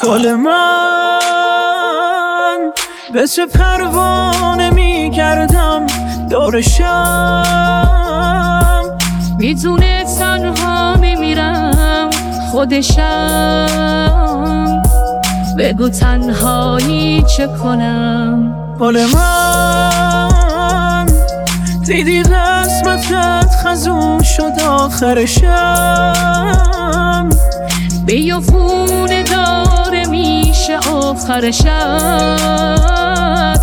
گل من به چه پروانه می کردم دورشم، میدونه تنها میمیرم خودشم، بگو تنهایی چه کنم. گل من دیدی قسمتت خزون شد آخرشم، بیافونه داره میشه آخرشم،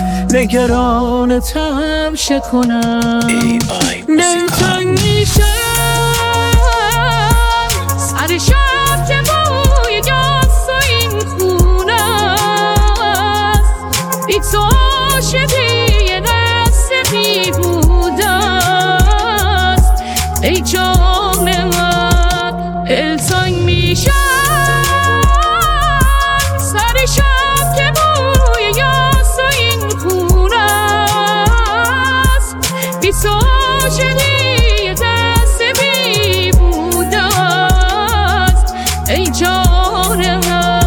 نگرانتم چه کنم. دلتنگ میشم سر شب که بوی گاز و این خونه است، بی تو عاشقی یه دست بیهوده است. ای جان من دلتنگ میشم سر شب که بوی گاز و این خونه است، بی تو عاشقی یه دست بیهوده است. ای جان من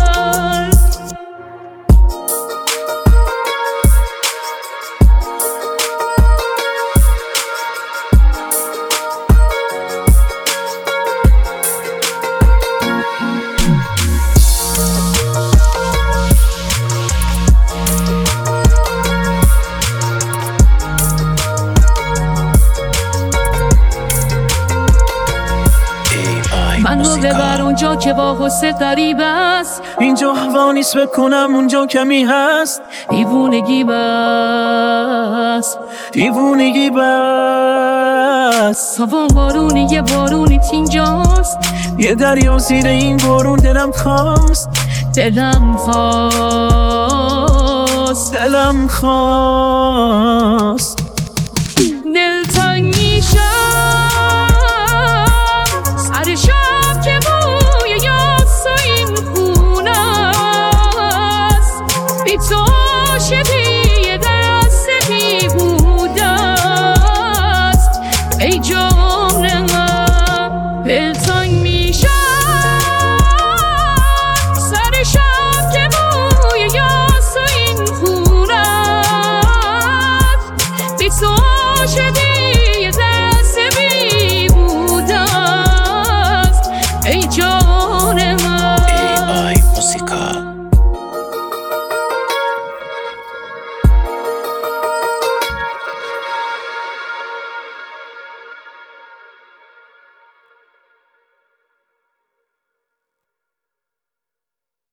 من رو ببر اونجا که با حسن غریب است، اینجا هوا نیست بکنم اونجا کمی هست. دیوونگی بس دیوونگی بس، هوا بارونی یه بارونیت اینجاست، یه دریا زیر این بارون دلم خواست. دلم خواست دلم خواست دلتنگ میشم سر شب که بوی یاس و این خونه است، بی تو عاشقی یه دست بیهوده است. ای جان من